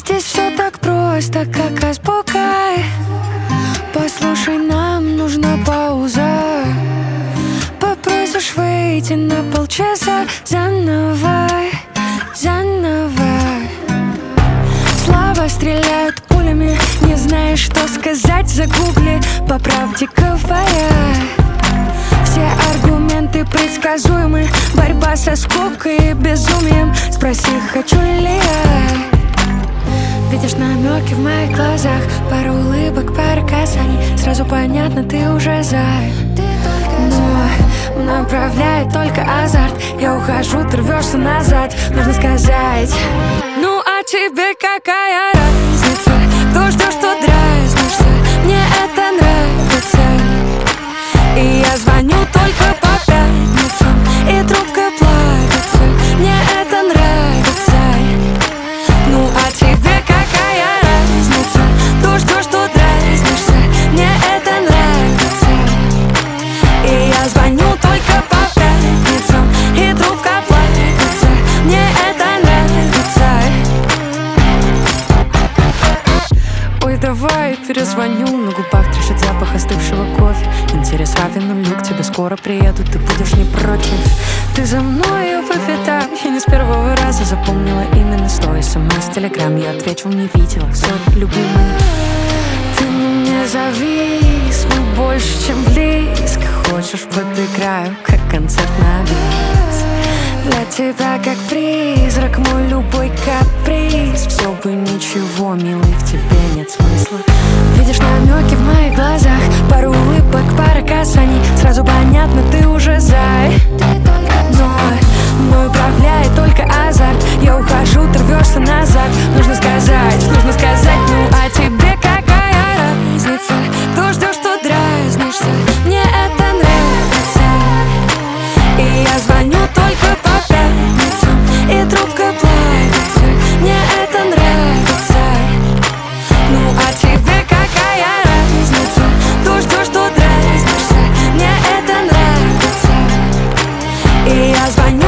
Здесь все так просто, как азбука. Послушай, нам нужна пауза. Попросишь выйти на полчаса заново, заново. Слова стреляют пулями, не знаешь, что сказать, загугли. По правде говоря, все аргументы предсказуемы. Борьба со скукой и безумием. Спроси, хочу ли я. Видишь намеки в моих глазах, пару улыбок, пара касаний. Сразу понятно, ты уже за. Но направляет только азарт. Я ухожу, ты рвешься назад. Нужно сказать: ну а тебе какая разница? То ждешь, что дразнишься. Мне это нравится. И я звоню только по пятницам, и трубка плавится. Мне это нравится. Ну а тебе какая разница? То ждешь, что дразнишься. Мне это нравится. И я звоню только по пятницам, и трубка плавится. Мне это нравится. Ой, давай перезвоню. На губах трещит запах остывшего кофе. Интерес равен нулю, к тебе скоро приеду. Ты будешь не против. Ты за мною по пятам. Я не с первого раза запомнила именно 100 смс, телеграм. Я ответил, не видела. Сори, любимый. Ты на мне завис. Мы больше, чем близко. Хочешь, подыграю, как концерт на бис. Для тебя как призрак, мой любой каприз. Все бы ничего, милый, в тебе нет смысла. Видишь намеки в моих глазах, пару улыбок, пара касаний. Сразу понятно, ты уже за. Но мной управляет только азарт. Я ухожу, ты рвешься назад. Нужно сказать, ну а тебе какая разница? То ждешь, что дразнишься. Мне это нравится. И я звоню только по пятницам, и трубка плавится. Мне это нравится. Ну а тебе какая разница? То ждешь, что дразнишься. Мне это нравится. И я звоню